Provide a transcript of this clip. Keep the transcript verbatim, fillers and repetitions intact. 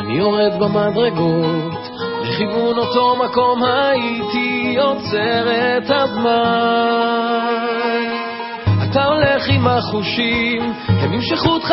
אני יורד במדרגות, לכיוון אותו מקום הייתי עוצר את הזמן. אתה הולך עם החושים, הם ימשכו אותך